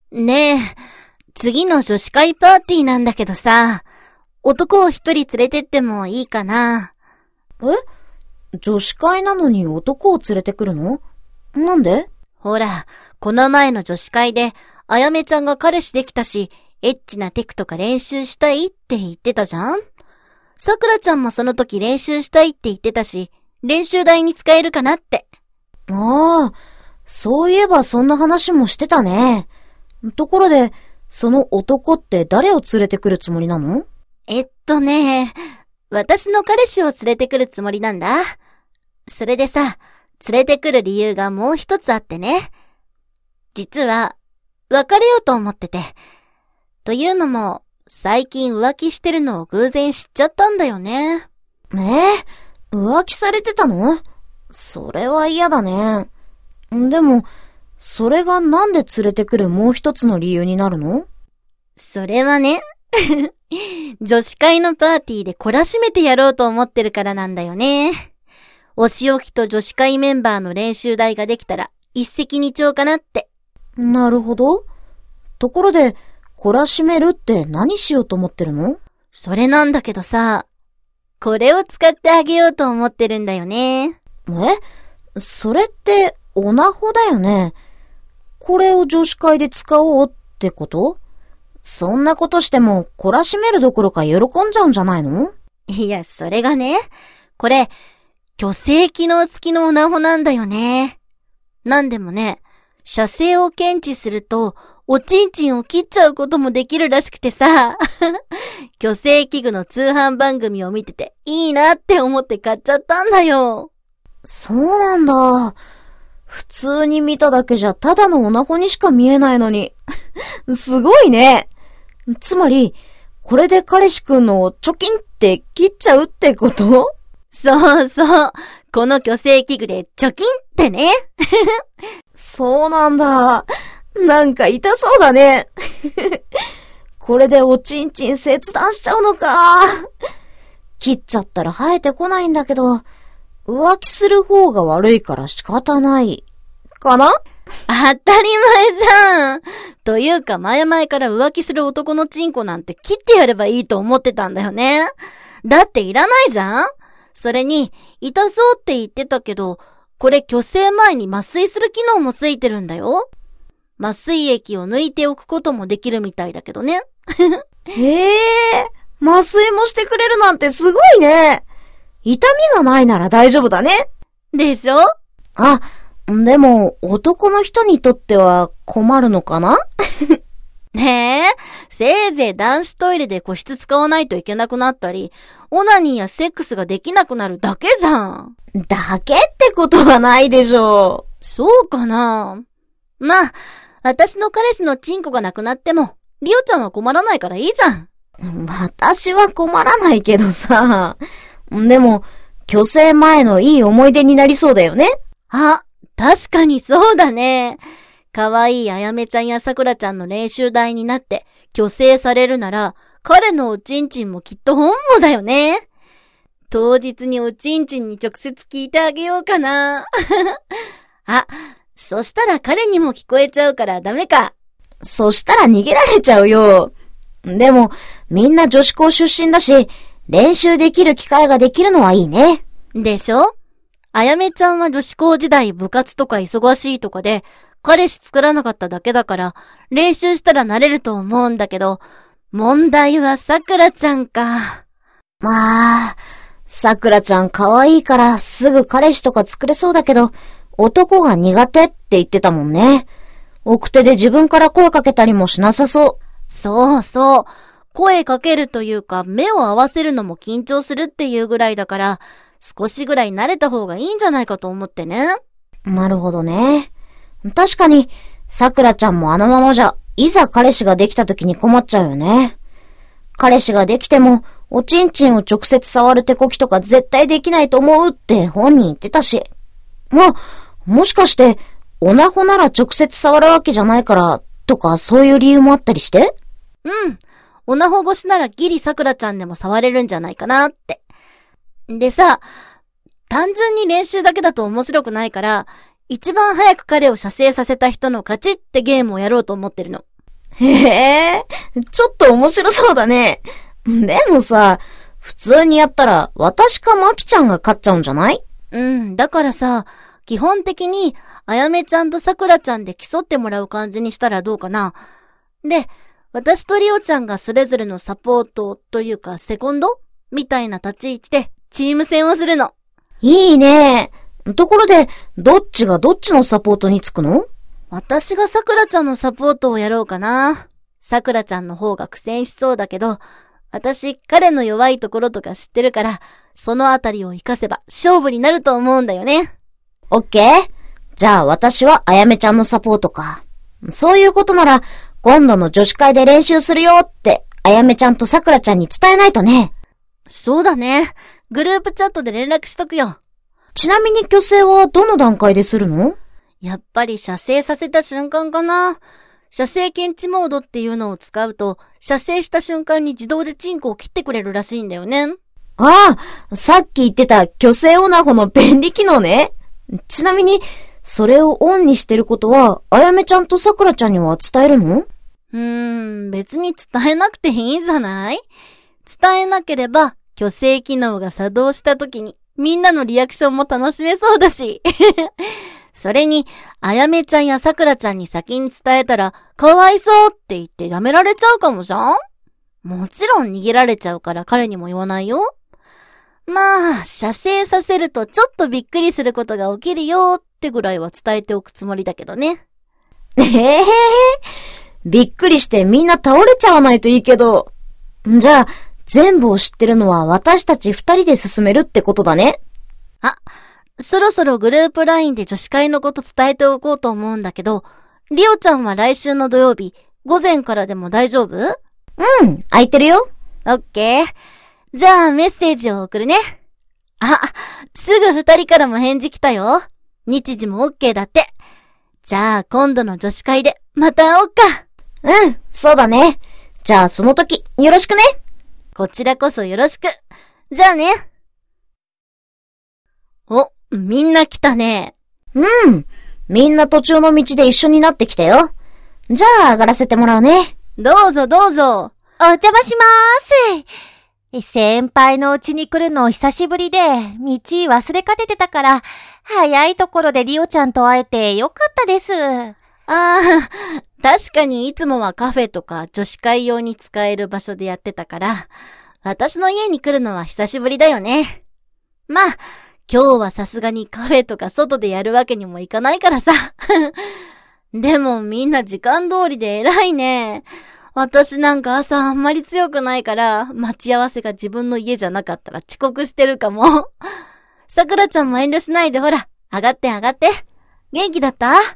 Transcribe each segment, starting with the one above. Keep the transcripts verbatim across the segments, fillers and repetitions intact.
ねえ、次の女子会パーティーなんだけどさ、男を一人連れてってもいいかな？ え？女子会なのに男を連れてくるの？なんで？ ほら、この前の女子会で、あやめちゃんが彼氏できたし、エッチなテクとか練習したいって言ってたじゃん？さくらちゃんもその時練習したいって言ってたし、練習台に使えるかなって。 ああ、そういえばそんな話もしてたね。ところで、その男って誰を連れてくるつもりなの？ えっとね、私の彼氏を連れてくるつもりなんだ。それでさ、連れてくる理由がもう一つあってね。実は、別れようと思ってて。というのも、最近浮気してるのを偶然知っちゃったんだよね。 ねえ、浮気されてたの？それは嫌だね。でも、それがなんで連れてくるもう一つの理由になるの？ それはね、女子会のパーティーで懲らしめてやろうと思ってるからなんだよね。お仕置きと女子会メンバーの練習台ができたら一石二鳥かなって。 なるほど。ところで、懲らしめるって何しようと思ってるの？ それなんだけどさ、これを使ってあげようと思ってるんだよね。 え？それってオナホだよね。これを女子会で使おうってこと？そんなことしても懲らしめるどころか喜んじゃうんじゃないの？ いや、それがね、これ、虚勢機能付きのオナホなんだよね。なんでもね、射精を検知すると、おちんちんを切っちゃうこともできるらしくてさ、虚勢器具の通販番組を見てていいなって思って買っちゃったんだよ。 そうなんだ。普通に見ただけじゃただのオナホにしか見えないのに。すごいね。つまり、これで彼氏くんのチョキンって切っちゃうってこと？ そうそう。この虚勢器具でチョキンってね。 そうなんだ。なんか痛そうだね。これでおちんちん切断しちゃうのか。切っちゃったら生えてこないんだけど、浮気する方が悪いから仕方ない。かな？ 当たり前じゃん。というか前々から浮気する男のチンコなんて切ってやればいいと思ってたんだよね。だっていらないじゃん？それに、痛そうって言ってたけど、これ虚勢前に麻酔する機能もついてるんだよ。麻酔液を抜いておくこともできるみたいだけどね。 へえ、麻酔もしてくれるなんてすごいね。痛みがないなら大丈夫だね。 でしょ？ あ、でも男の人にとっては困るのかな？ ねえ、せいぜい男子トイレで個室使わないといけなくなったり、オナニーやセックスができなくなるだけじゃん。 だけってことはないでしょう。そうかな。まあ、私の彼氏のチンコがなくなっても、リオちゃんは困らないからいいじゃん。 私は困らないけどさ。でも、虚勢前のいい思い出になりそうだよね。 あ、確かにそうだね。かわいいあやめちゃんやさくらちゃんの練習台になって虚勢されるなら、彼のおちんちんもきっと本望だよね。当日におちんちんに直接聞いてあげようかな。あ、そしたら彼にも聞こえちゃうからダメか。 そしたら逃げられちゃうよ。でも、みんな女子校出身だし、練習できる機会ができるのはいいね。 でしょ？あやめちゃんは女子校時代部活とか忙しいとかで、彼氏作らなかっただけだから、練習したらなれると思うんだけど、問題はさくらちゃんか。 まあ、さくらちゃん可愛いからすぐ彼氏とか作れそうだけど、男が苦手って言ってたもんね。奥手で自分から声かけたりもしなさそう。 そうそう。声かけるというか、目を合わせるのも緊張するっていうぐらいだから、少しぐらい慣れた方がいいんじゃないかと思ってね。 なるほどね。確かに、さくらちゃんもあのままじゃ、いざ彼氏ができた時に困っちゃうよね。彼氏ができても、おちんちんを直接触る手こきとか絶対できないと思うって本人言ってたし。まあ、もしかして、オナホなら直接触るわけじゃないから、とかそういう理由もあったりして？ うん。オナホ越しならギリさくらちゃんでも触れるんじゃないかなって。でさ、単純に練習だけだと面白くないから、一番早く彼を射精させた人の勝ちってゲームをやろうと思ってるの。 へえ、ちょっと面白そうだね。でもさ、普通にやったら私かマキちゃんが勝っちゃうんじゃない？ うん、だからさ、基本的にあやめちゃんとさくらちゃんで競ってもらう感じにしたらどうかな。で、私とりおちゃんがそれぞれのサポートというかセコンドみたいな立ち位置でチーム戦をするの。 いいね。ところで、どっちがどっちのサポートにつくの？ 私がさくらちゃんのサポートをやろうかな。さくらちゃんの方が苦戦しそうだけど、私彼の弱いところとか知ってるから、そのあたりを活かせば勝負になると思うんだよね。 オッケー。じゃあ私はあやめちゃんのサポートか。そういうことなら、今度の女子会で練習するよって、あやめちゃんとさくらちゃんに伝えないとね。 そうだね。グループチャットで連絡しとくよ。 ちなみに虚勢はどの段階でするの？ やっぱり射精させた瞬間かな。射精検知モードっていうのを使うと、射精した瞬間に自動でチンコを切ってくれるらしいんだよね。 ああ、さっき言ってた虚勢オナホの便利機能ね。ちなみに、それをオンにしてることは、あやめちゃんとさくらちゃんには伝えるの？ うーん、別に伝えなくていいんじゃない？伝えなければ、虚勢機能が作動した時に、みんなのリアクションも楽しめそうだし。それに、あやめちゃんやさくらちゃんに先に伝えたら、かわいそうって言ってやめられちゃうかもじゃん？もちろん逃げられちゃうから彼にも言わないよ。まあ、射精させるとちょっとびっくりすることが起きるよってぐらいは伝えておくつもりだけどね。 えへへ、びっくりしてみんな倒れちゃわないといいけど。じゃあ、全部を知ってるのは私たち二人で進めるってことだね。 あ、そろそろグループラインで女子会のこと伝えておこうと思うんだけど、りおちゃんは来週の土曜日、午前からでも大丈夫？ うん、空いてるよ。 オッケー。じゃあメッセージを送るね。あ、すぐ二人からも返事来たよ。日時もオッケーだって。じゃあ今度の女子会でまた会おうか。 うん、そうだね。じゃあその時、よろしくね。 こちらこそよろしく。じゃあね。お、みんな来たね。 うん。みんな途中の道で一緒になってきたよ。じゃあ上がらせてもらうね。 どうぞどうぞ。 お邪魔しまーす。先輩の家に来るの久しぶりで、道忘れかけてたから、早いところでリオちゃんと会えてよかったです。 ああ、確かにいつもはカフェとか女子会用に使える場所でやってたから、私の家に来るのは久しぶりだよね。まあ、今日はさすがにカフェとか外でやるわけにもいかないからさ。でもみんな時間通りで偉いね。私なんか朝あんまり強くないから、待ち合わせが自分の家じゃなかったら遅刻してるかも。さくらちゃんも遠慮しないでほら、上がって上がって。元気だった？ はい。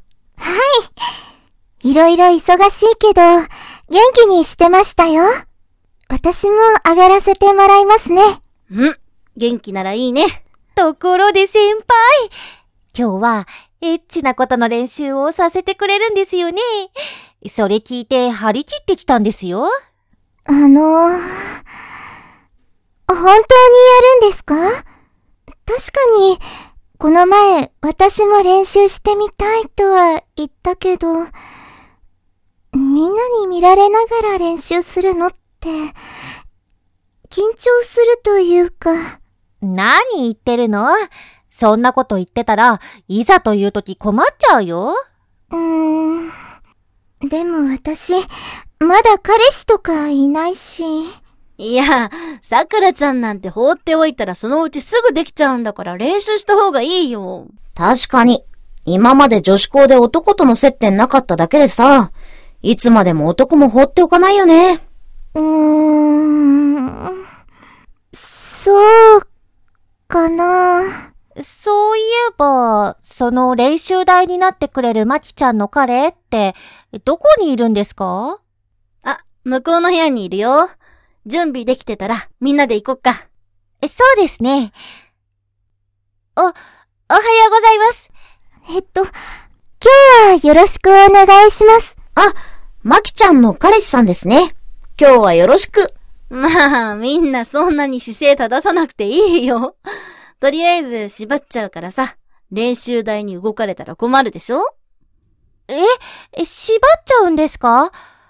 いろいろ忙しいけど、元気にしてましたよ。私も上がらせてもらいますね。 うん、元気ならいいね。 ところで先輩、今日はエッチなことの練習をさせてくれるんですよね。それ聞いて張り切ってきたんですよ。あのー、本当にやるんですか？確かに、この前私も練習してみたいとは言ったけど、みんなに見られながら練習するのって、緊張するというか。何言ってるの？そんなこと言ってたら、いざという時困っちゃうよ。うーん。でも私、まだ彼氏とかいないし。 いや、さくらちゃんなんて放っておいたらそのうちすぐできちゃうんだから練習した方がいいよ。 確かに。今まで女子校で男との接点なかっただけでさ、いつまでも男も放っておかないよね。 うーん。そうかな。そういえば、その練習台になってくれるまきちゃんの彼って、どこにいるんですか？ あ、向こうの部屋にいるよ。準備できてたらみんなで行こっか。 そうですね。お、おはようございます。えっと、今日はよろしくお願いします。 あ、まきちゃんの彼氏さんですね。今日はよろしく。 まあ、みんなそんなに姿勢正さなくていいよ。とりあえず縛っちゃうからさ、練習台に動かれたら困るでしょ？ え、縛っちゃうんですか？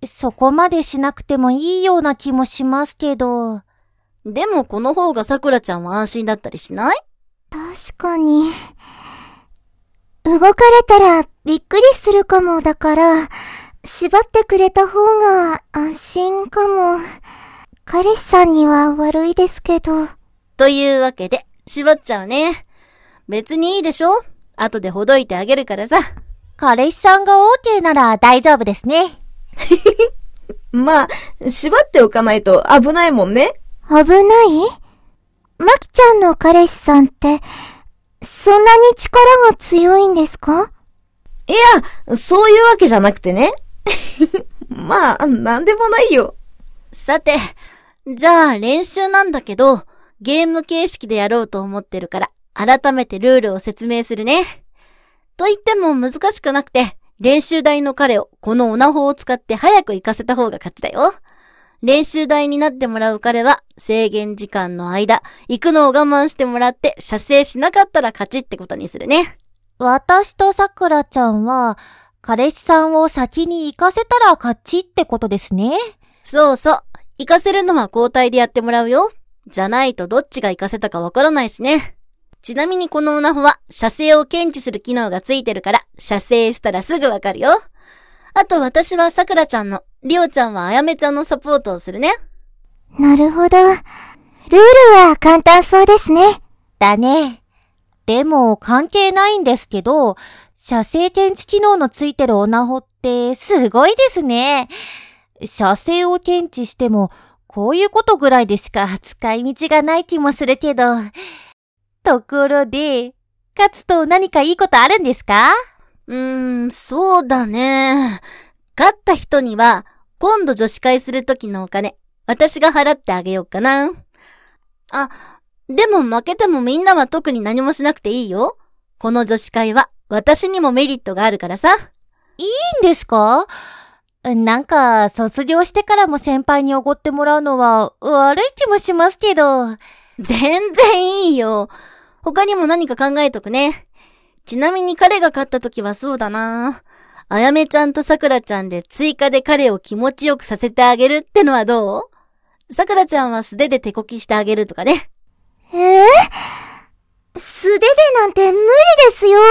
そこまでしなくてもいいような気もしますけど。 でもこの方がさくらちゃんは安心だったりしない？ 確かに。動かれたらびっくりするかもだから、縛ってくれた方が安心かも。彼氏さんには悪いですけど。 というわけで、縛っちゃうね。別にいいでしょ？後でほどいてあげるからさ。 彼氏さんが OK なら大丈夫ですね。 まあ、縛っておかないと危ないもんね。 危ない？まきちゃんの彼氏さんって、そんなに力が強いんですか？ いや、そういうわけじゃなくてね。まあ、なんでもないよ。 さて、じゃあ練習なんだけど、ゲーム形式でやろうと思ってるから、改めてルールを説明するね。と言っても難しくなくて、練習台の彼をこのオナホを使って早く行かせた方が勝ちだよ。練習台になってもらう彼は制限時間の間、行くのを我慢してもらって射精しなかったら勝ちってことにするね。 私とさくらちゃんは、彼氏さんを先に行かせたら勝ちってことですね。 そうそう。行かせるのは交代でやってもらうよ。じゃないとどっちが行かせたかわからないしね。ちなみにこのオナホは射精を検知する機能がついてるから、射精したらすぐわかるよ。あと私はさくらちゃんの、りおちゃんはあやめちゃんのサポートをするね。 なるほど。ルールは簡単そうですね。 だね。でも関係ないんですけど、射精検知機能のついてるオナホってすごいですね。射精を検知しても、こういうことぐらいでしか使い道がない気もするけど。ところで、勝つと何かいいことあるんですか？ うーん、そうだね。勝った人には、今度女子会するときのお金、私が払ってあげようかな。あ、でも負けてもみんなは特に何もしなくていいよ。この女子会は私にもメリットがあるからさ。 いいんですか？なんか、卒業してからも先輩におごってもらうのは悪い気もしますけど。 全然いいよ。他にも何か考えとくね。ちなみに彼が勝った時はそうだな。あやめちゃんとさくらちゃんで追加で彼を気持ちよくさせてあげるってのはどう？さくらちゃんは素手で手こきしてあげるとかね。 えー、素手でなんて無理ですよ。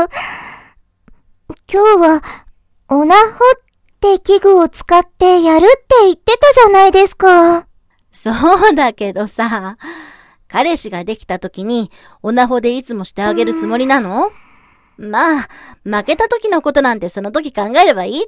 今日は、オナホって器具を使ってやるって言ってたじゃないですか。 そうだけどさ、彼氏ができた時にオナホでいつもしてあげるつもりなの？まあ、負けた時のことなんてその時考えればいいって。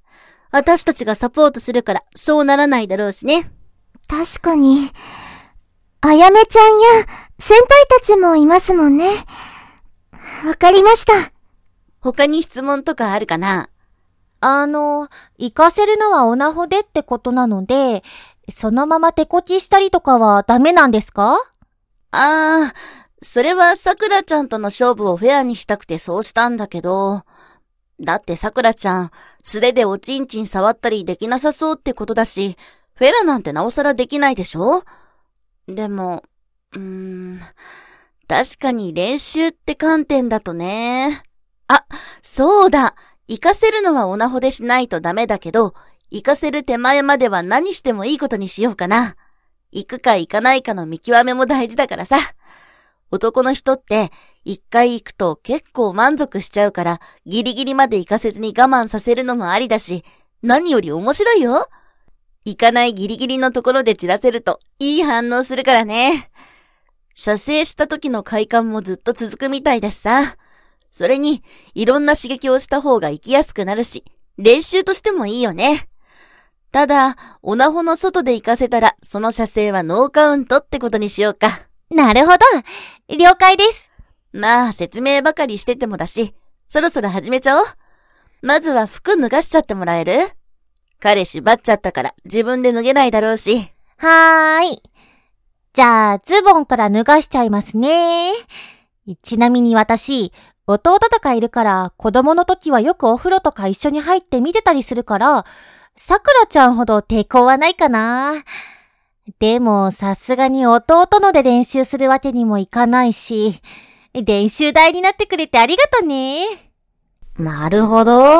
私たちがサポートするからそうならないだろうしね。 確かに。あやめちゃんや先輩たちもいますもんね。わかりました。 他に質問とかあるかな？ あの、行かせるのはオナホでってことなので、そのまま手こきしたりとかはダメなんですか？ ああ、それはさくらちゃんとの勝負をフェアにしたくてそうしたんだけど、だってさくらちゃん、素手でおちんちん触ったりできなさそうってことだし、フェラなんてなおさらできないでしょ？でも、うーん、確かに練習って観点だとね。あ、そうだ。行かせるのはオナホでしないとダメだけど、行かせる手前までは何してもいいことにしようかな。行くか行かないかの見極めも大事だからさ。男の人って一回行くと結構満足しちゃうから、ギリギリまで行かせずに我慢させるのもありだし、何より面白いよ。行かないギリギリのところで散らせるといい反応するからね。射精した時の快感もずっと続くみたいだしさ。それに、いろんな刺激をした方が行きやすくなるし、練習としてもいいよね。ただ、オナホの外で行かせたら、その射精はノーカウントってことにしようか。 なるほど。了解です。 まあ、説明ばかりしててもだし、そろそろ始めちゃおう。まずは服脱がしちゃってもらえる？彼縛っちゃったから自分で脱げないだろうし。 はーい。じゃあ、ズボンから脱がしちゃいますね。ちなみに私、弟とかいるから子供の時はよくお風呂とか一緒に入って見てたりするから、さくらちゃんほど抵抗はないかな。でもさすがに弟ので練習するわけにもいかないし、練習台になってくれてありがとね。 なるほど。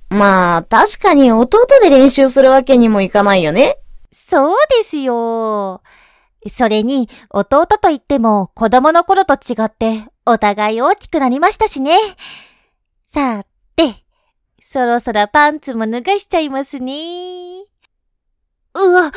まあ、確かに弟で練習するわけにもいかないよね。 そうですよ。それに、弟といっても子供の頃と違ってお互い大きくなりましたしね。さて、そろそろパンツも脱がしちゃいますね。うわ、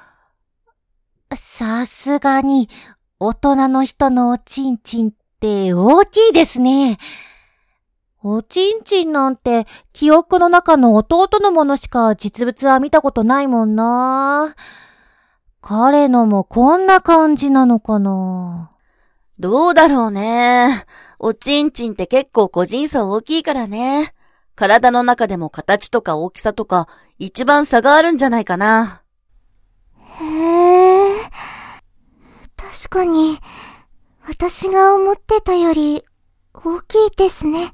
さすがに大人の人のおちんちんって大きいですね。おちんちんなんて記憶の中の弟のものしか実物は見たことないもんな。彼のもこんな感じなのかな。 どうだろうね。おちんちんって結構個人差大きいからね。体の中でも形とか大きさとか一番差があるんじゃないかな。 へえ。確かに、私が思ってたより大きいですね。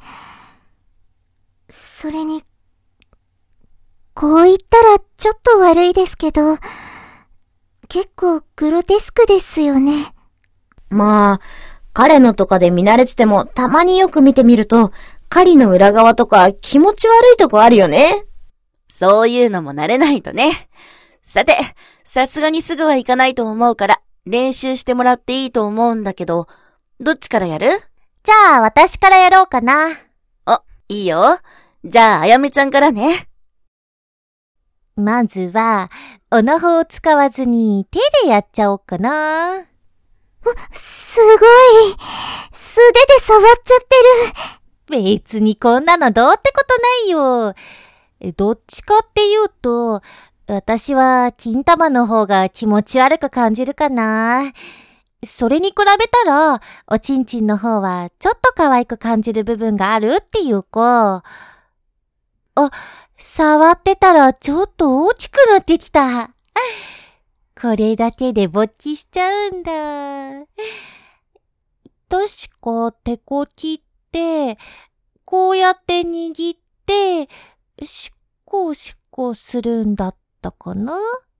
それに、こう言ったらちょっと悪いですけど、結構グロテスクですよね。 まあ、彼のとかで見慣れててもたまによく見てみると、狩りの裏側とか気持ち悪いとこあるよね。 そういうのも慣れないとね。さて、さすがにすぐはいかないと思うから練習してもらっていいと思うんだけど、どっちからやる？ じゃあ私からやろうかな。 あ、いいよ。じゃああやめちゃんからね。 まずは、オナホを使わずに手でやっちゃおうかな。 すごい。素手で触っちゃってる。別にこんなのどうってことないよ。どっちかっていうと、私は金玉の方が気持ち悪く感じるかな。それに比べたら、おちんちんの方はちょっと可愛く感じる部分があるっていうか、あ、触ってたらちょっと大きくなってきた。これだけで勃起しちゃうんだ。確か手こきって、こうやって握って、しっこしっこするんだったかな？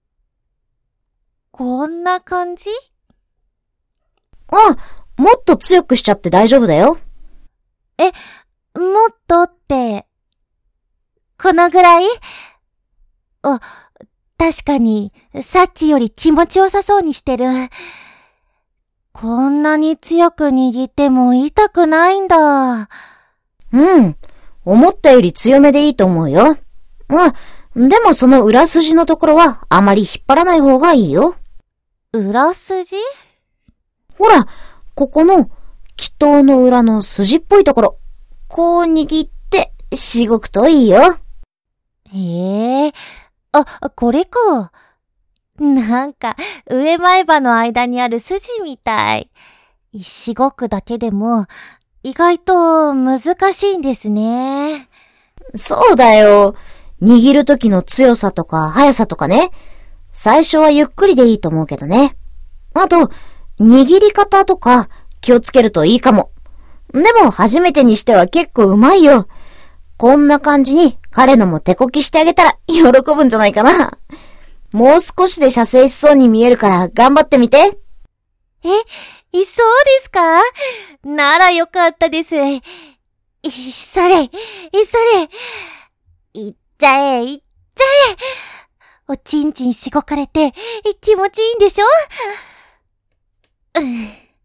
こんな感じ？ あ、もっと強くしちゃって大丈夫だよ。 え、もっとって、このぐらい？あ、確かに、さっきより気持ちよさそうにしてる。こんなに強く握っても痛くないんだ。 うん。思ったより強めでいいと思うよ。あ、でもその裏筋のところはあまり引っ張らない方がいいよ。 裏筋？ ほら、ここの、気筒の裏の筋っぽいところ。こう握って、しごくといいよ。 へえ。あ、これか。なんか、上前歯の間にある筋みたい。しごくだけでも、意外と難しいんですね。 そうだよ。握る時の強さとか速さとかね。最初はゆっくりでいいと思うけどね。あと、握り方とか気をつけるといいかも。でも初めてにしては結構うまいよ。こんな感じに彼のも手こきしてあげたら喜ぶんじゃないかな。もう少しで射精しそうに見えるから頑張ってみて。 え、いそうですか？ならよかったです。い、それ、い、それ。いっちゃえ、いっちゃえ。おちんちんしごかれて気持ちいいんでしょ？うん。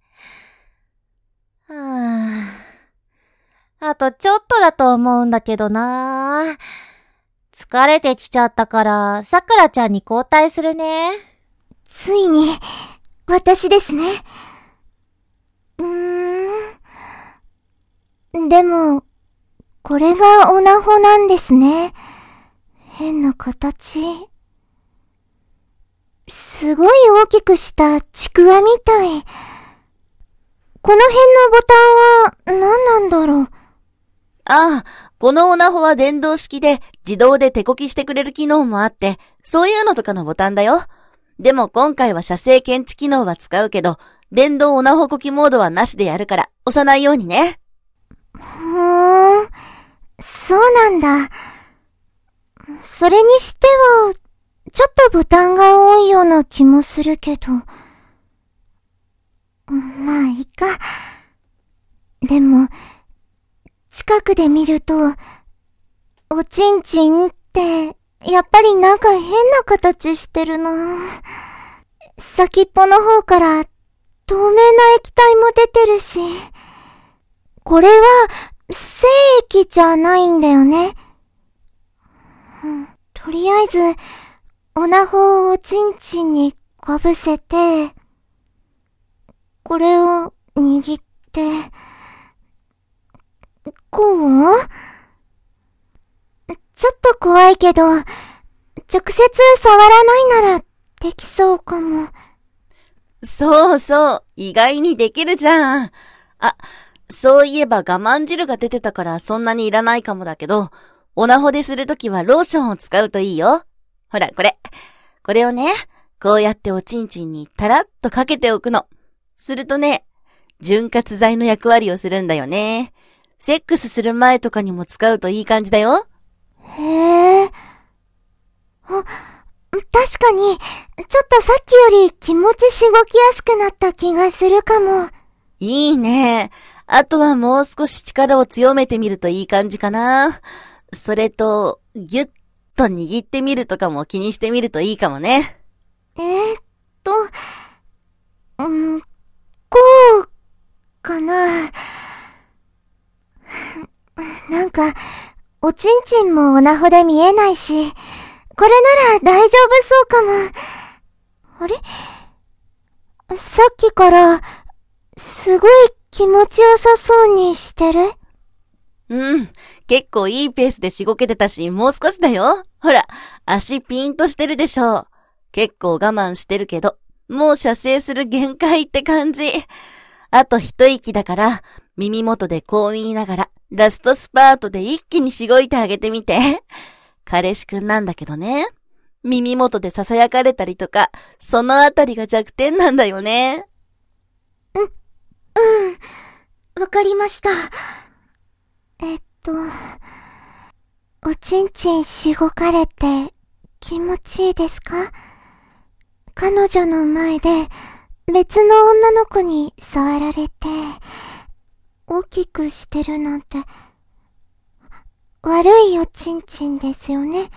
はあ、あとちょっとだと思うんだけどな。疲れてきちゃったから、さくらちゃんに交代するね。 ついに、私ですね。うーん。でも、これがオナホなんですね。変な形。すごい大きくしたちくわみたい。この辺のボタンは何なんだろう。 ああ、このオナホは電動式で自動で手こきしてくれる機能もあって、そういうのとかのボタンだよ。でも今回は射精検知機能は使うけど、電動オナホこきモードはなしでやるから押さないようにね。 ふーん、そうなんだ。それにしては、ちょっとボタンが多いような気もするけど。まあいいか。でも、近くで見ると、 おちんちんって、やっぱりなんか変な形してるな。先っぽの方から透明な液体も出てるし、これは精液じゃないんだよね。うん、とりあえず、オナホをおちんちんにかぶせて、これを握って、こう？ちょっと怖いけど、直接触らないならできそうかも。 そうそう、意外にできるじゃん。あ、そういえば我慢汁が出てたからそんなにいらないかもだけど、オナホでするときはローションを使うといいよ。ほら、これ。これをね、こうやっておちんちんにたらっとかけておくの。するとね、潤滑剤の役割をするんだよね。セックスする前とかにも使うといい感じだよ。 へえ。あ、確かに、ちょっとさっきより気持ちしごきやすくなった気がするかも。 いいね。あとはもう少し力を強めてみるといい感じかな。それと、ぎゅっと握ってみるとかも気にしてみるといいかもね。 えー、っと、うん、こう、かな。なんか、おちんちんもオナホで見えないし、これなら大丈夫そうかも。あれ？さっきから、すごい気持ちよさそうにしてる？ うん。結構いいペースでしごけてたし、もう少しだよ。ほら、足ピンとしてるでしょ。結構我慢してるけど、もう射精する限界って感じ。あと一息だから、耳元でこう言いながら、ラストスパートで一気にしごいてあげてみて。彼氏くんなんだけどね。耳元で囁かれたりとか、そのあたりが弱点なんだよね。 うん、うん。わかりました。えっと、おちんちんしごかれて気持ちいいですか？彼女の前で別の女の子に触られて大きくしてるなんて悪いおちんちんですよね。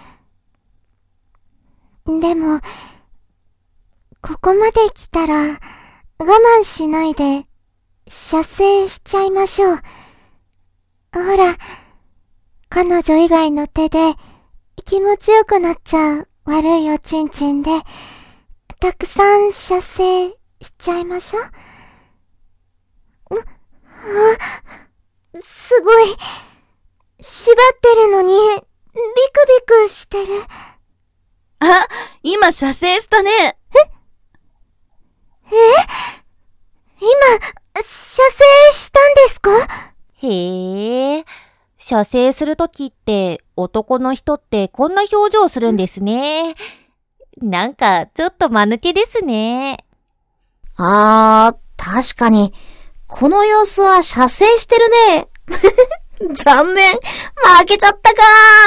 でも、ここまで来たら我慢しないで射精しちゃいましょう。ほら、彼女以外の手で気持ちよくなっちゃう悪いおちんちんでたくさん射精しちゃいましょう。あ、すごい。縛ってるのにビクビクしてる。 あ、今射精したね。え？ え？今、射精したんですか？ へえ、射精するときって男の人ってこんな表情するんですね。なんかちょっと間抜けですね。 あー、確かに、この様子は射精してるね。残念、負けちゃったか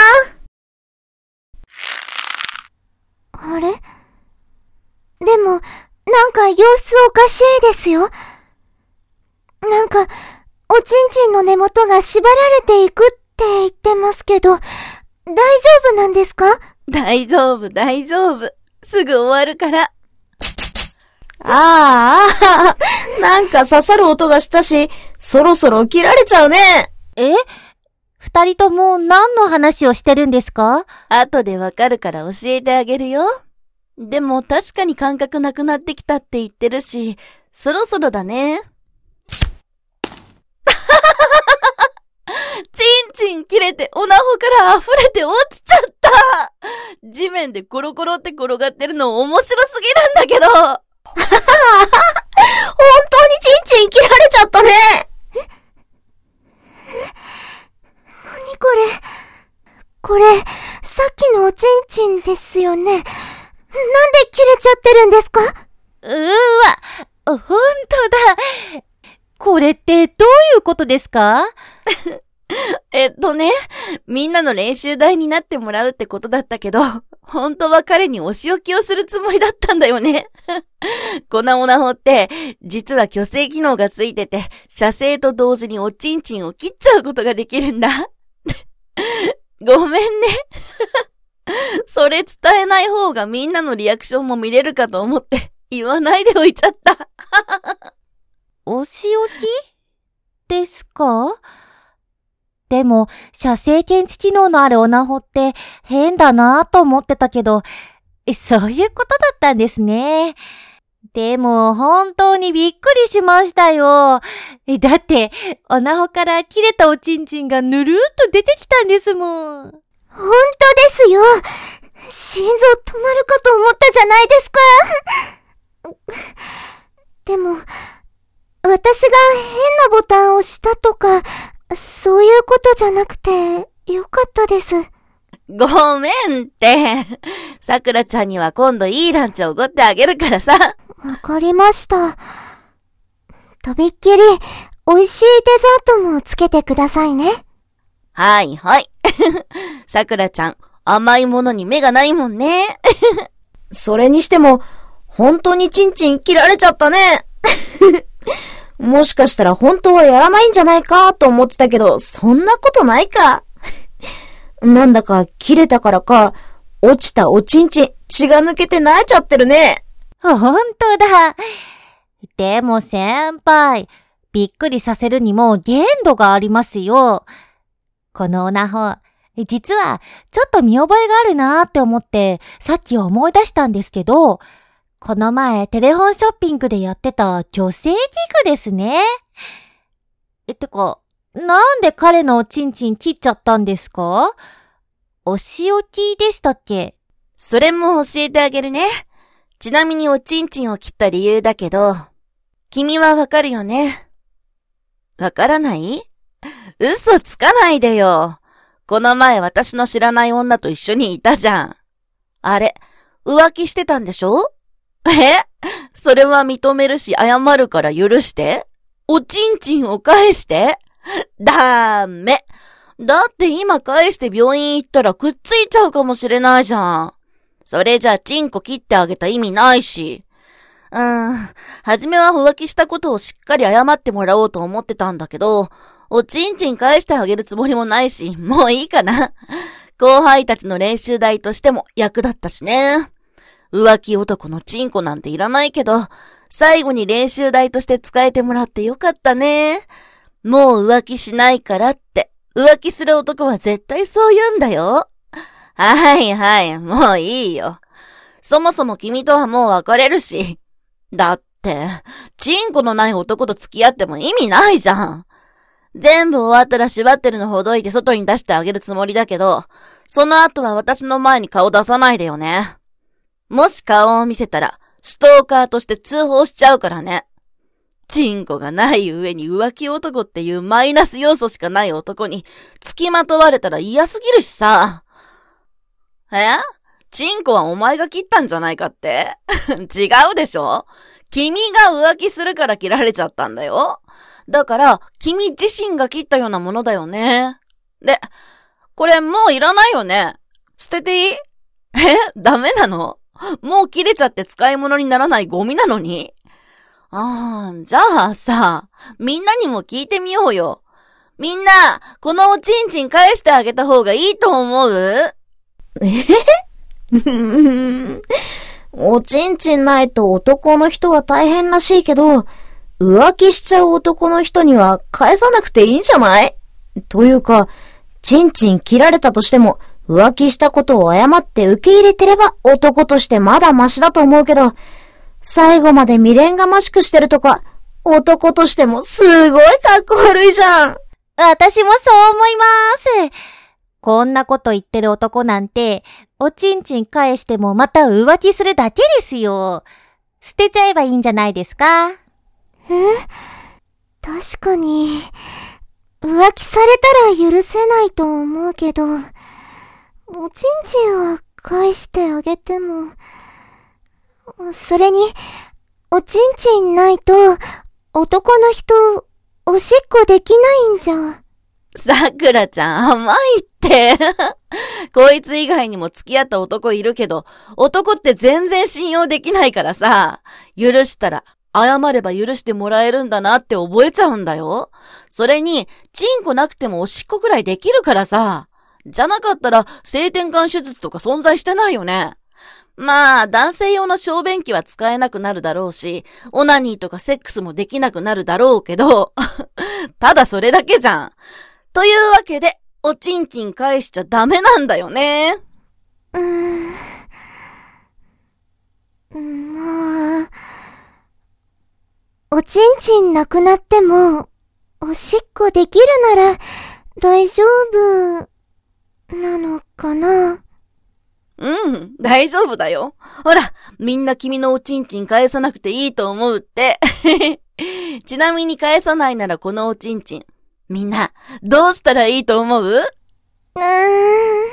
ー。あれ？でも、なんか様子おかしいですよ。なんか、おちんちんの根元が縛られていくって言ってますけど、大丈夫なんですか？ 大丈夫、大丈夫。すぐ終わるから。 ああ、なんか刺さる音がしたし、そろそろ切られちゃうね。 え？二人とも何の話をしてるんですか？ 後でわかるから教えてあげるよ。でも確かに感覚なくなってきたって言ってるし、そろそろだね。チンチン切れてオナホから溢れて落ちちゃった。地面でコロコロって転がってるの面白すぎるんだけど。 本当にチンチン切られちゃったね。 え？何これ？これ、さっきのおちんちんですよね。なんで切れちゃってるんですか？ うーわ、ほんとだ。これってどういうことですか？ えっとね、みんなの練習台になってもらうってことだったけど、本当は彼にお仕置きをするつもりだったんだよね。このオナホって、実は虚勢機能がついてて、射精と同時におちんちんを切っちゃうことができるんだ。 ごめんね。それ伝えない方がみんなのリアクションも見れるかと思って言わないでおいちゃった。 お仕置きですか？でも、射精検知機能のあるオナホって変だなぁと思ってたけど、そういうことだったんですね。でも、本当にびっくりしましたよ。だって、オナホから切れたおちんちんがぬるーっと出てきたんですもん。 本当ですよ。心臓止まるかと思ったじゃないですか。でも、私が変なボタンを押したとか、そういうことじゃなくて、よかったです。 ごめんって。さくらちゃんには今度いいランチをおごってあげるからさ。 わかりました。とびっきり、美味しいデザートもつけてくださいね。 はいはい。さくらちゃん、甘いものに目がないもんね。 それにしても、本当にチンチン切られちゃったね。もしかしたら本当はやらないんじゃないかと思ってたけど、そんなことないか。なんだか切れたからか、落ちたおちんちん、血が抜けて泣いちゃってるね。 ほんとだ。でも先輩、びっくりさせるにも限度がありますよ。このオナホ、実はちょっと見覚えがあるなーって思ってさっき思い出したんですけど、この前テレフォンショッピングでやってた女性器具ですね。え、てか、なんで彼のおちんちん切っちゃったんですか？お仕置きでしたっけ？ それも教えてあげるね。ちなみにおちんちんを切った理由だけど、君はわかるよね。わからない？嘘つかないでよ。この前私の知らない女と一緒にいたじゃん。あれ、浮気してたんでしょ？え？それは認めるし謝るから許して？おちんちんを返して？ダメ。だって今返して病院行ったらくっついちゃうかもしれないじゃん。それじゃチンコ切ってあげた意味ないし。うーん。はじめは浮気したことをしっかり謝ってもらおうと思ってたんだけど、おちんちん返してあげるつもりもないし、もういいかな。後輩たちの練習台としても役立ったしね。浮気男のチンコなんていらないけど、最後に練習台として使えてもらってよかったね。もう浮気しないからって、浮気する男は絶対そう言うんだよ。はいはい、もういいよ。そもそも君とはもう別れるし。だって、チンコのない男と付き合っても意味ないじゃん。全部終わったら縛ってるのほどいて外に出してあげるつもりだけど、その後は私の前に顔出さないでよね。もし顔を見せたら、ストーカーとして通報しちゃうからね。チンコがない上に浮気男っていうマイナス要素しかない男に付きまとわれたら嫌すぎるしさ。え？チンコはお前が切ったんじゃないかって？違うでしょ？君が浮気するから切られちゃったんだよ。だから、君自身が切ったようなものだよね。で、これもういらないよね。捨てていい？え？ダメなの？もう切れちゃって使い物にならないゴミなのに？ああ、じゃあさ、みんなにも聞いてみようよ。みんな、このおちんちん返してあげた方がいいと思う？ えおちんちんないと男の人は大変らしいけど、浮気しちゃう男の人には返さなくていいんじゃない？というか、ちんちん切られたとしても、浮気したことを謝って受け入れてれば男としてまだマシだと思うけど、最後まで未練がましくしてるとか、男としてもすごいかっこ悪いじゃん。 私もそう思います。こんなこと言ってる男なんて、おちんちん返してもまた浮気するだけですよ。捨てちゃえばいいんじゃないですか？ え？確かに、浮気されたら許せないと思うけど、おちんちんは返してあげても、それに、おちんちんないと、男の人、おしっこできないんじゃ。 さくらちゃん甘いって。こいつ以外にも付き合った男いるけど、男って全然信用できないからさ、許したら、謝れば許してもらえるんだなって覚えちゃうんだよ。それに、チンコなくてもおしっこくらいできるからさ、 じゃなかったら性転換手術とか存在してないよね。まあ、男性用の小便器は使えなくなるだろうし、オナニーとかセックスもできなくなるだろうけど、ただそれだけじゃん。というわけで、おちんちん返しちゃダメなんだよね。 うーん。まあ、おちんちんなくなっても、おしっこできるなら、大丈夫、なのかな？ うん、大丈夫だよ。ほら、みんな君のおちんちん返さなくていいと思うって。ちなみに返さないならこのおちんちん。みんな、どうしたらいいと思う？うーん。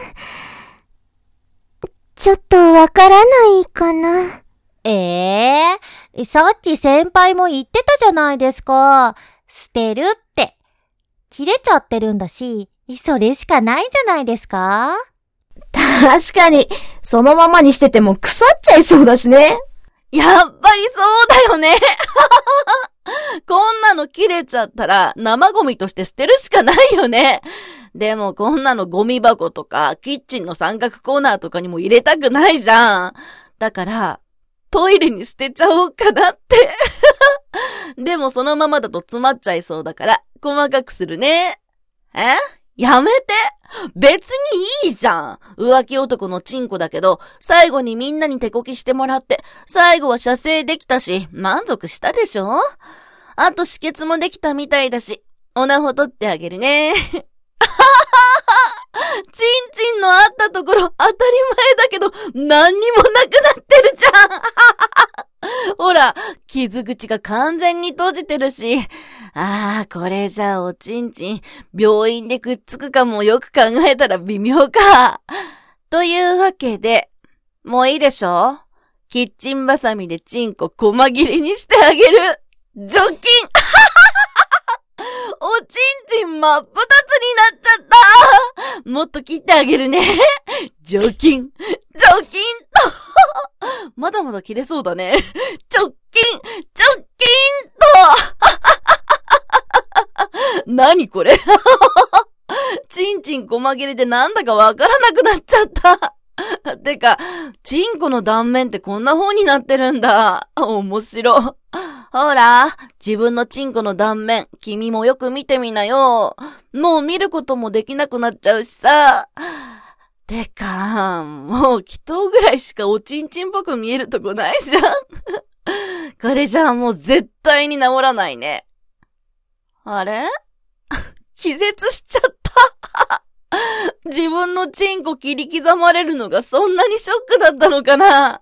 ちょっとわからないかな。 ええー、さっき先輩も言ってたじゃないですか。捨てるって。切れちゃってるんだし、それしかないじゃないですか？ 確かに、そのままにしてても腐っちゃいそうだしね。 やっぱりそうだよね。こんなの切れちゃったら生ゴミとして捨てるしかないよね。でもこんなのゴミ箱とかキッチンの三角コーナーとかにも入れたくないじゃん。だからトイレに捨てちゃおうかなって。でもそのままだと詰まっちゃいそうだから細かくするね。え？やめて。別にいいじゃん。浮気男のチンコだけど、最後にみんなに手こきしてもらって、最後は射精できたし、満足したでしょ？あと止血もできたみたいだし、おなほ取ってあげるね。チンチンのあったところ当たり前だけど、何にもなくなってるじゃん。ほら、傷口が完全に閉じてるし、ああ、これじゃあおちんちん、病院でくっつくかもよく考えたら微妙か。というわけで、もういいでしょ？キッチンバサミでチンコ細切れにしてあげる。除菌おちんちん真っ二つになっちゃった。もっと切ってあげるね。除菌除菌とまだまだ切れそうだね。除菌除菌と何これチンチン細切れでなんだかわからなくなっちゃった。てか、チンコの断面ってこんな風になってるんだ。面白。ほら、自分のチンコの断面、君もよく見てみなよ。もう見ることもできなくなっちゃうしさ。てか、もう祈祷ぐらいしかおちんちんっぽく見えるとこないじゃん。これじゃあもう絶対に治らないね。あれ？気絶しちゃった。自分のチンコ切り刻まれるのがそんなにショックだったのかな。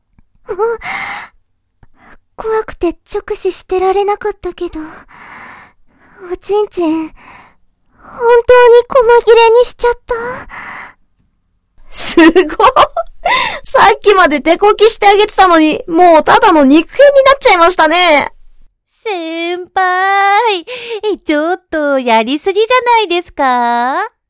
怖くて直視してられなかったけど、おちんちん、本当に細切れにしちゃった。 すごい。さっきまで手こきしてあげてたのに、もうただの肉片になっちゃいましたね。 先輩、ちょっとやりすぎじゃないですか？あ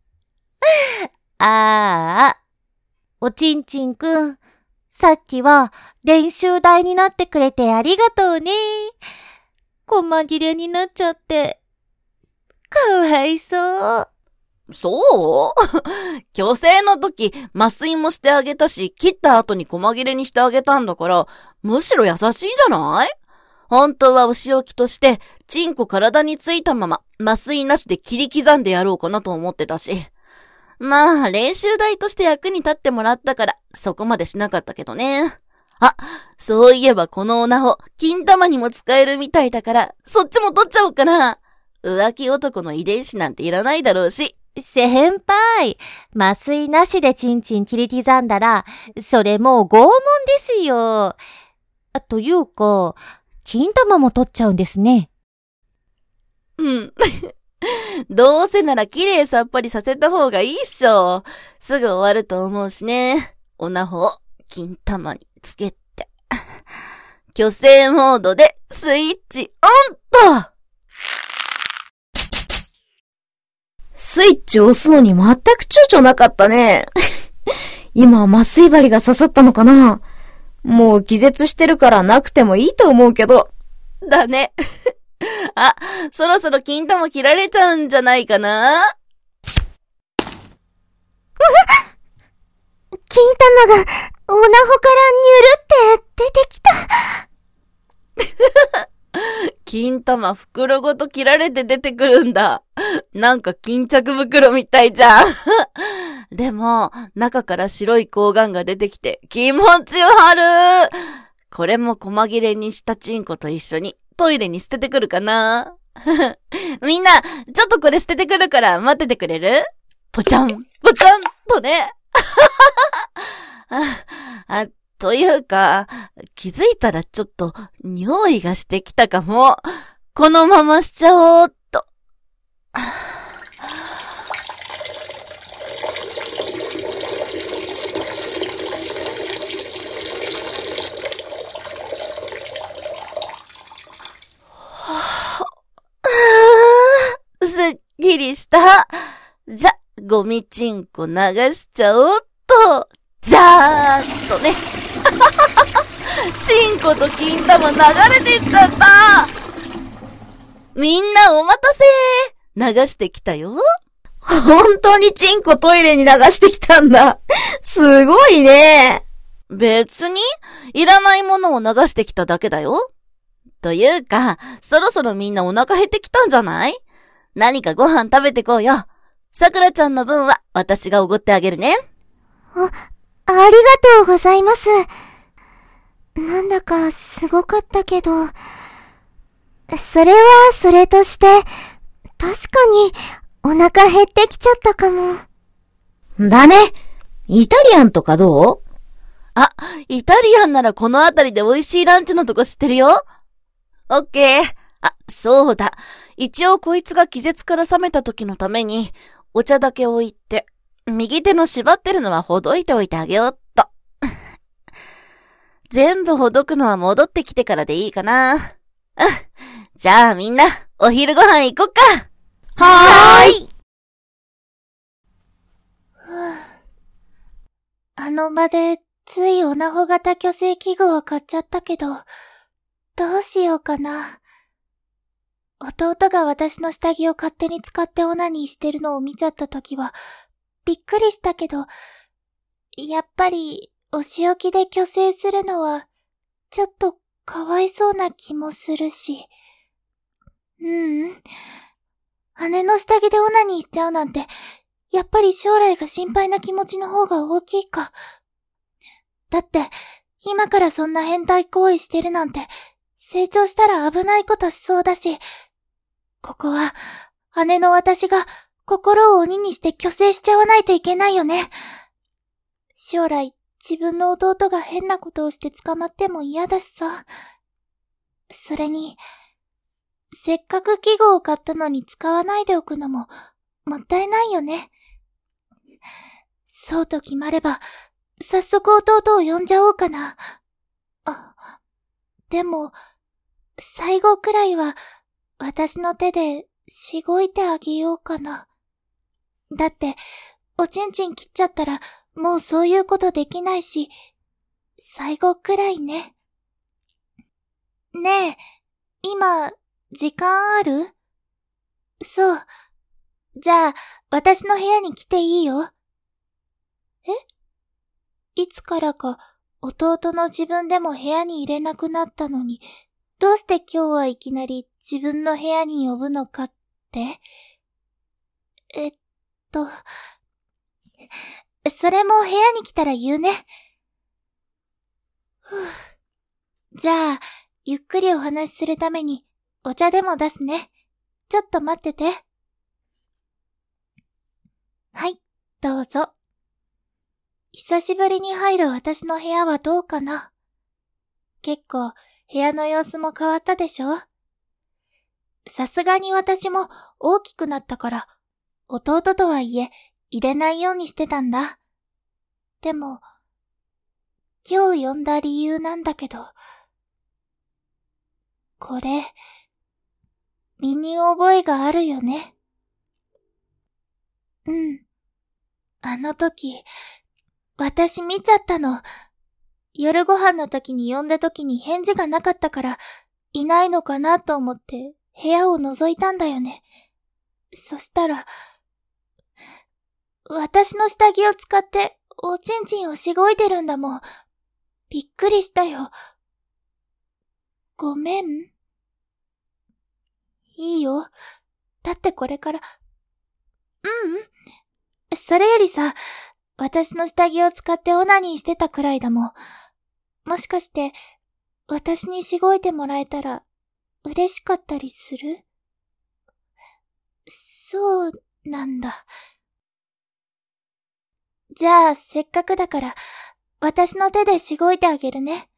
あ、おちんちんくん、さっきは練習台になってくれてありがとうね。細切れになっちゃって、かわいそう。 そう虚勢の時、麻酔もしてあげたし、切った後に細切れにしてあげたんだから、むしろ優しいじゃない？本当はお仕置きとして、チンコ体についたまま、麻酔なしで切り刻んでやろうかなと思ってたし。まあ、練習台として役に立ってもらったから、そこまでしなかったけどね。あ、そういえばこのオナホ、金玉にも使えるみたいだから、そっちも取っちゃおうかな。浮気男の遺伝子なんていらないだろうし。 先輩、麻酔なしでチンチン切り刻んだら、それもう拷問ですよ。というか、金玉も取っちゃうんですね。 うん。どうせなら綺麗さっぱりさせた方がいいっしょ。すぐ終わると思うしね。オナホを金玉につけて。虚勢モードでスイッチオンと。 スイッチを押すのに全く躊躇なかったね。今麻酔針が刺さったのかな？もう気絶してるからなくてもいいと思うけど。 だね。あ、そろそろ金玉切られちゃうんじゃないかな？ 金玉がオナホからニュルって出てきた。 金玉袋ごと切られて出てくるんだ。なんか巾着袋みたいじゃん。でも、中から白い睾丸が出てきて気持ち悪い。これも細切れにしたチンコと一緒にトイレに捨ててくるかな。みんな、ちょっとこれ捨ててくるから待っててくれる？ぽちゃん、ぽちゃんとね。あ、あ、というか、気づいたらちょっと尿意がしてきたかも。このまましちゃおうっと。すっきりした。じゃ、ゴミチンコ流しちゃおうっと。じゃーっとね。チンコと金玉流れていっちゃった。みんなお待たせ。流してきたよ。 本当にチンコトイレに流してきたんだ。すごいね。 別に、いらないものを流してきただけだよ。というか、そろそろみんなお腹減ってきたんじゃない？何かご飯食べてこうよ。さくらちゃんの分は私がおごってあげるね。 あ、ありがとうございます。なんだかすごかったけど、それはそれとして、確かにお腹減ってきちゃったかも。 だね。イタリアンとかどう？ あ、イタリアンならこの辺りで美味しいランチのとこ知ってるよ。オッケー。あ、そうだ。一応こいつが気絶から覚めた時のために、お茶だけ置いて、右手の縛ってるのはほどいておいてあげようっと。全部ほどくのは戻ってきてからでいいかな。うん。じゃあみんな、お昼ご飯行こっか。 はーい。 あの場でついオナホ型虚勢器具を買っちゃったけど、どうしようかな。弟が私の下着を勝手に使ってオナニーしてるのを見ちゃった時は、びっくりしたけど、やっぱり、お仕置きで虚勢するのは、ちょっとかわいそうな気もするし。ううん。姉の下着でオナニーしちゃうなんて、やっぱり将来が心配な気持ちの方が大きいか。だって、今からそんな変態行為してるなんて、成長したら危ないことしそうだし、ここは、姉の私が心を鬼にして虚勢しちゃわないといけないよね。将来、自分の弟が変なことをして捕まっても嫌だしさ。それに、せっかく器具を買ったのに使わないでおくのも、もったいないよね。そうと決まれば、早速弟を呼んじゃおうかな。あ、でも、最後くらいは、私の手でしごいてあげようかな。だって、おちんちん切っちゃったら、もうそういうことできないし、最後くらいね。ねえ、今、時間ある？そう。じゃあ、私の部屋に来ていいよ。え？いつからか、弟の自分でも部屋に入れなくなったのに、どうして今日はいきなり自分の部屋に呼ぶのかって？えっと、それも部屋に来たら言うね。ふぅ。じゃあ、ゆっくりお話しするために、お茶でも出すね。ちょっと待ってて。はい、どうぞ。久しぶりに入る私の部屋はどうかな？結構、部屋の様子も変わったでしょ？さすがに私も大きくなったから、弟とはいえ、入れないようにしてたんだ。でも、今日呼んだ理由なんだけど、これ、身に覚えがあるよね。うん。あの時、私見ちゃったの。夜ご飯の時に呼んだ時に返事がなかったから、いないのかなと思って部屋を覗いたんだよね。そしたら、 私の下着を使っておちんちんをしごいてるんだもん。びっくりしたよ。ごめん。いいよ。だってこれから。うんうん。それよりさ、私の下着を使ってオナニーしてたくらいだもん。もしかして、私にしごいてもらえたら、嬉しかったりする？そうなんだ。じゃあ、せっかくだから、私の手でしごいてあげるね。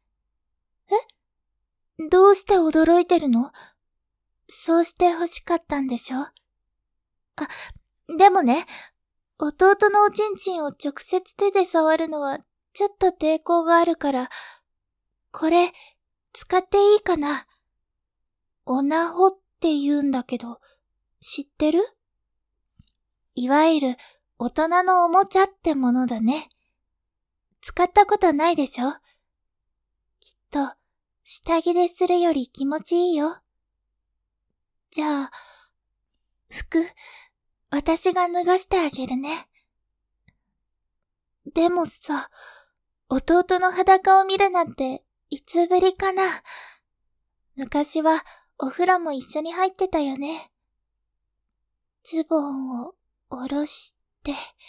え？どうして驚いてるの？そうして欲しかったんでしょ？あ、でもね、弟のおちんちんを直接手で触るのはちょっと抵抗があるから、これ使っていいかな？オナホって言うんだけど、知ってる？いわゆる大人のおもちゃってものだね。使ったことないでしょ？きっと下着でするより気持ちいいよ。じゃあ、服、私が脱がしてあげるね。でもさ、弟の裸を見るなんていつぶりかな。昔はお風呂も一緒に入ってたよね。ズボンを下ろして、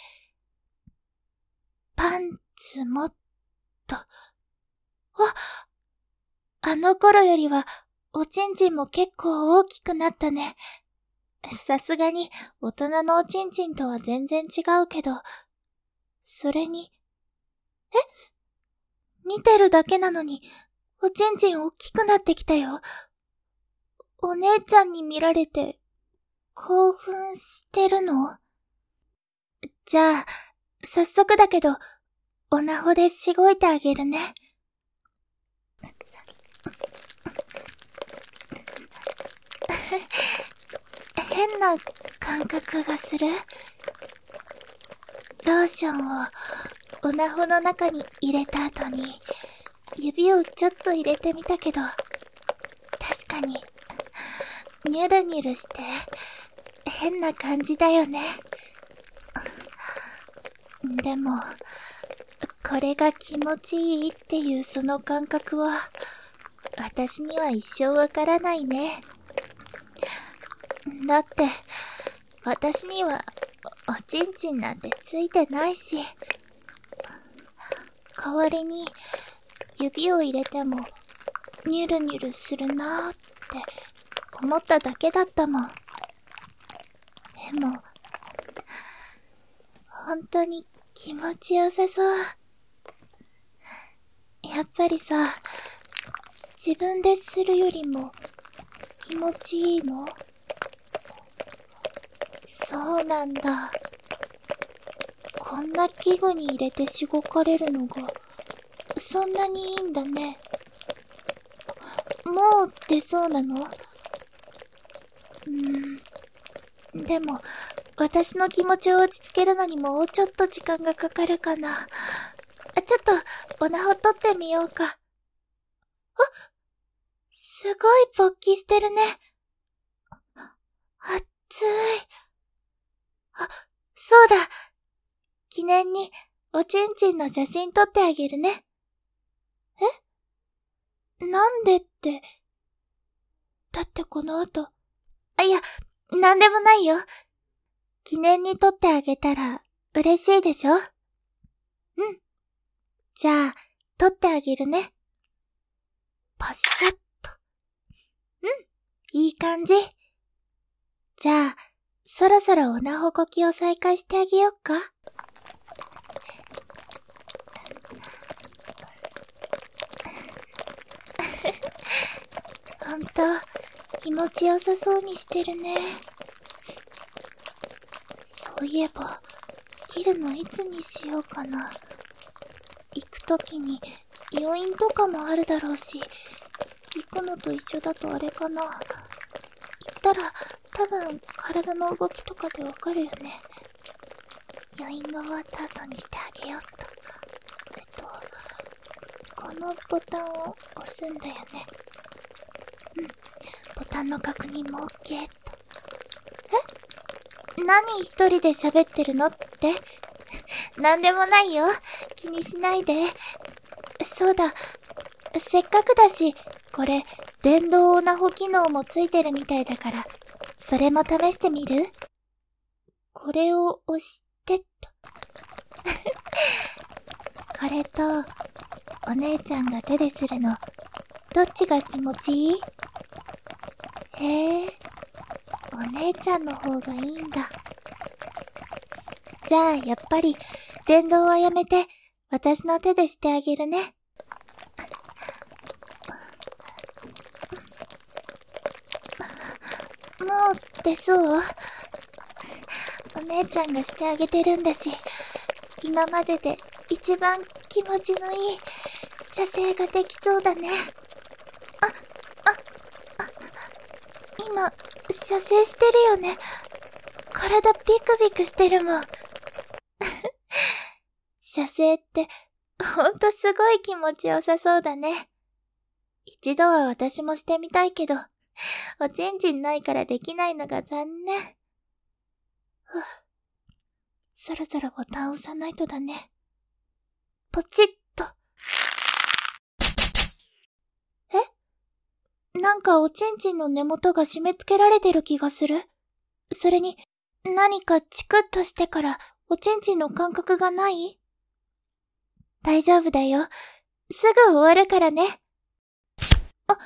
パンツもっと。あ、あの頃よりはおちんちんも結構大きくなったね。さすがに大人のおちんちんとは全然違うけど、それに、え？見てるだけなのに、おちんちん大きくなってきたよ。お姉ちゃんに見られて、興奮してるの？じゃあ、早速だけど、オナホでしごいてあげるね。変な感覚がする？ローションをオナホの中に入れた後に指をちょっと入れてみたけど、確かにニュルニュルして変な感じだよね。でもこれが気持ちいいっていうその感覚は私には一生わからないね。だって、私にはおちんちんなんてついてないし、代わりに指を入れてもニュルニュルするなーって思っただけだったもん。でも、本当に気持ちよさそう。やっぱりさ、自分でするよりも気持ちいいの？そうなんだ。こんな器具に入れてしごかれるのが、そんなにいいんだね。もう出そうなの？うーん。でも、私の気持ちを落ち着けるのにもうちょっと時間がかかるかな。ちょっと、オナホ取ってみようか。あ、すごい勃起してるね。熱い。あ、そうだ。記念におちんちんの写真撮ってあげるね。え？なんでって。だってこの後。あ、いや、なんでもないよ。記念に撮ってあげたら嬉しいでしょ？うん。じゃあ、撮ってあげるね。パシャッと。うん、いい感じ。じゃあ、そろそろオナホ呼吸を再開してあげよっか。ほんと、気持ちよさそうにしてるね。そういえば、切るのいつにしようかな。行くときに余韻とかもあるだろうし、行くのと一緒だとあれかな。行ったら多分体の動きとかでわかるよね。余韻が終わった後にしてあげようとか。えっと、このボタンを押すんだよね。うん、ボタンの確認も OK と。え？何一人で喋ってるのってってなんでもないよ。気にしないで。そうだ。せっかくだし、これ、電動オナホ機能もついてるみたいだから、それも試してみる？これを押してっと。これと、お姉ちゃんが手でするの、どっちが気持ちいい？へえ、お姉ちゃんの方がいいんだ。じゃあ、やっぱり、電動はやめて、私の手でしてあげるね。もう、出そう？お姉ちゃんがしてあげてるんだし、今までで一番気持ちのいい射精ができそうだね。あ、あ、あ、今、射精してるよね。体ビクビクしてるもん。射精って、ほんとすごい気持ちよさそうだね。一度は私もしてみたいけど、おちんちんないからできないのが残念。ふぅ。そろそろボタンを押さないとだね。ポチッと。え？なんかおちんちんの根元が締め付けられてる気がする。それに、何かチクッとしてからおちんちんの感覚がない？大丈夫だよ。すぐ終わるからね。あ、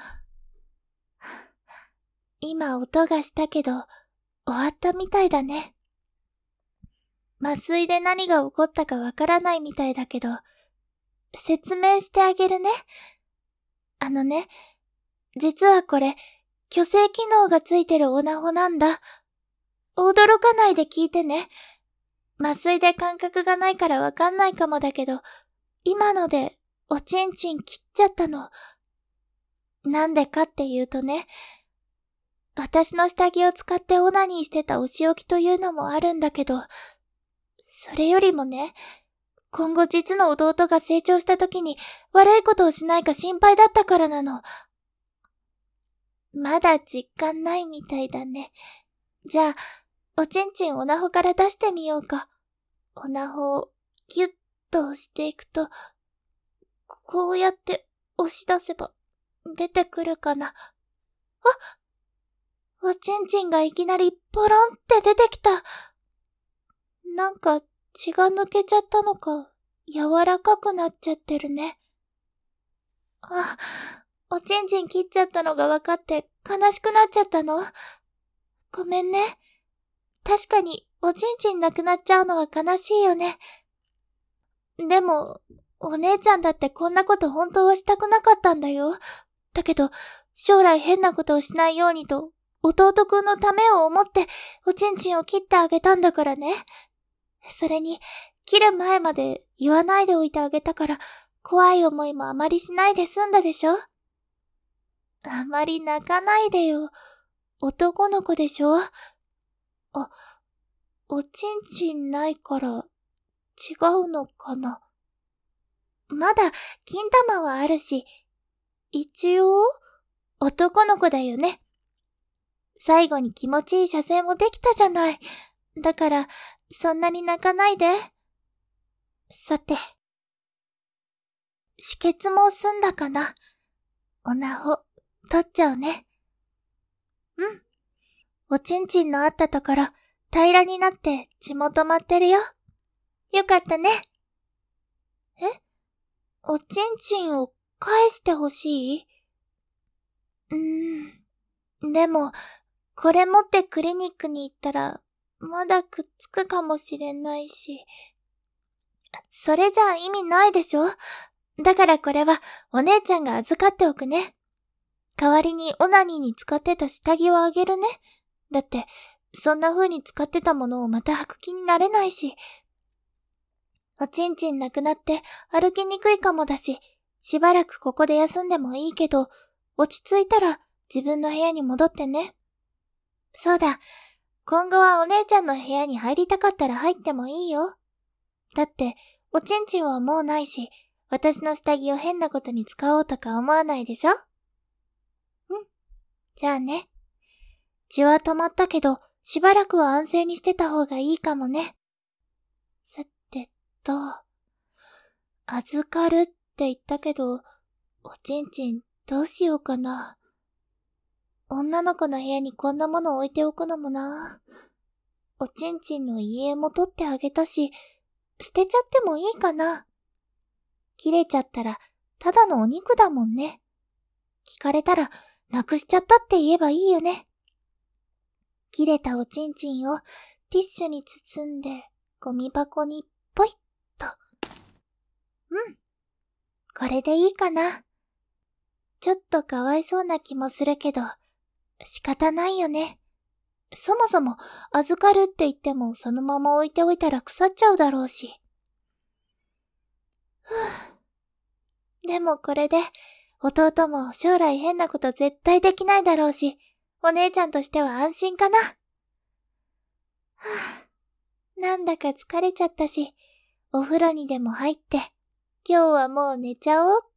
今音がしたけど、終わったみたいだね。麻酔で何が起こったかわからないみたいだけど、説明してあげるね。あのね、実はこれ、虚勢機能がついてるオナホなんだ。驚かないで聞いてね。麻酔で感覚がないからわかんないかもだけど、今のでおちんちん切っちゃったの。なんでかっていうとね、私の下着を使ってオナニーしてたお仕置きというのもあるんだけど、それよりもね、今後実の弟が成長した時に悪いことをしないか心配だったからなの。まだ実感ないみたいだね。じゃあ、おちんちんオナホから出してみようか。オナホをギュッと押していくと、こうやって押し出せば出てくるかな。あ！おちんちんがいきなりポロンって出てきた。なんか血が抜けちゃったのか、柔らかくなっちゃってるね。あ、おちんちん切っちゃったのが分かって悲しくなっちゃったの？ごめんね。確かにおちんちんなくなっちゃうのは悲しいよね。でも、お姉ちゃんだってこんなこと本当はしたくなかったんだよ。だけど、将来変なことをしないようにと、弟くんのためを思っておちんちんを切ってあげたんだからね。それに、切る前まで言わないでおいてあげたから、怖い思いもあまりしないで済んだでしょ？あまり泣かないでよ。男の子でしょ？あ、おちんちんないから、違うのかな？まだ、金玉はあるし、一応、男の子だよね。最後に気持ちいい射精もできたじゃない。だから、そんなに泣かないで。さて。止血も済んだかな。オナホ、取っちゃうね。うん。おちんちんのあったところ、平らになって血も止まってるよ。よかったね。え？おちんちんを返してほしい？うーん。でも、これ持ってクリニックに行ったら、まだくっつくかもしれないし。それじゃあ意味ないでしょ？だからこれはお姉ちゃんが預かっておくね。代わりにオナニーに使ってた下着をあげるね。だって、そんな風に使ってたものをまた履く気になれないし。おちんちんなくなって歩きにくいかもだし、しばらくここで休んでもいいけど、落ち着いたら自分の部屋に戻ってね。そうだ、今後はお姉ちゃんの部屋に入りたかったら入ってもいいよ。だって、おちんちんはもうないし、私の下着を変なことに使おうとか思わないでしょ？うん。じゃあね。血は止まったけど、しばらくは安静にしてた方がいいかもね。 と、預かるって言ったけど、おちんちんどうしようかな。女の子の部屋にこんなもの置いておくのもな。おちんちんの遺影も取ってあげたし、捨てちゃってもいいかな。切れちゃったら、ただのお肉だもんね。聞かれたら、なくしちゃったって言えばいいよね。切れたおちんちんをティッシュに包んで、ゴミ箱にポイッと。うん。これでいいかな。ちょっとかわいそうな気もするけど、仕方ないよね。そもそも預かるって言ってもそのまま置いておいたら腐っちゃうだろうし。ふぅ。でもこれで、弟も将来変なこと絶対できないだろうし、お姉ちゃんとしては安心かな。はぁ。なんだか疲れちゃったし、お風呂にでも入って、今日はもう寝ちゃおう